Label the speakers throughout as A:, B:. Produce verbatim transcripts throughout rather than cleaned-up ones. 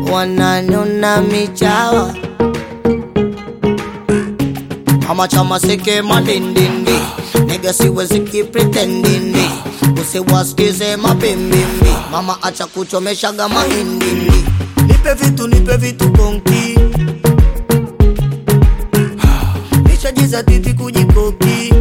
A: wananiona michawa. Mama chama seke madindindi, nigga siwezi keep pretending. Usiwasikize mapimbimbi, mama acha kuchomeshaga mahindindi. Nipe vitu nipe vitu konki, nishajiza titi kujikoki.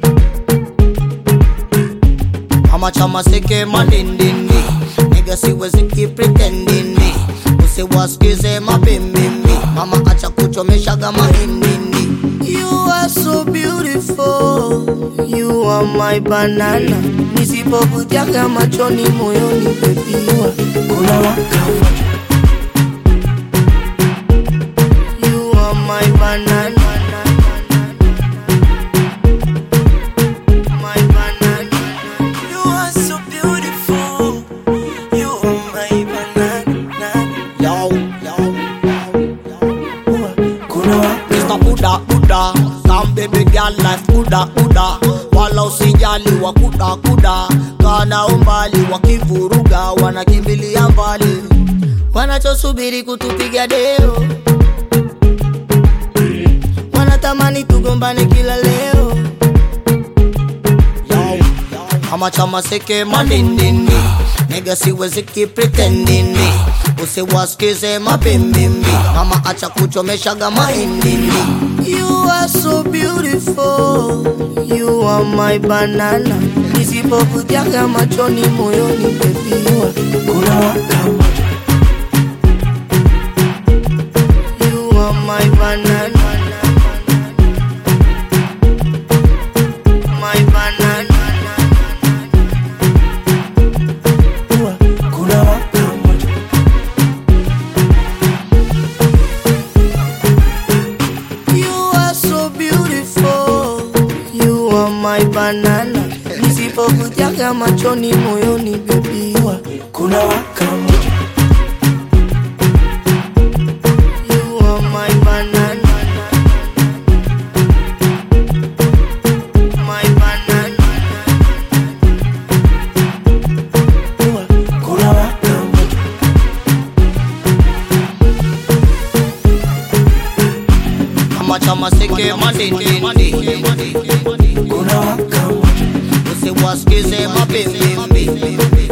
A: Mama chama seke madindindi, nigga siwezi keep pretending. Usiwasikize mapimbimbi, mama acha kuchomeshaga mahindindi. You are so beautiful, you are my banana. Nisipokutiaga machoni moyoni baby kuna waka. You are my banana, my banana. You are so beautiful, you are my banana. Yo, yo, yo, yo. Kuna waka. Mister Buddha, Buddha, some baby girl life Buddha, Buddha. Wala usijali wa kuda kuda, kana umbali wakivuruga wanakimbilia mbali, wanachosubiri kutupiga deo, wanatamani tugombane kila leo. Yo, mama chama seke madindindi, nigga siwezi keep pretending. Usiwasikize mapimbimbi, mama acha kuchomeshaga mahindindi. You are so beautiful, you are my banana. Nisipokutiaga machoni moyoni baby kuna waka. You are my banana, my banana. Kuna waka. You are so beautiful, you are my banana. Nisipokutiaga machoni moyoni baby kuna waka. You are my banana, my banana. Kuna waka. Mama chama seke madindindi, kuna waka. Usiwasikize mapimbimbi.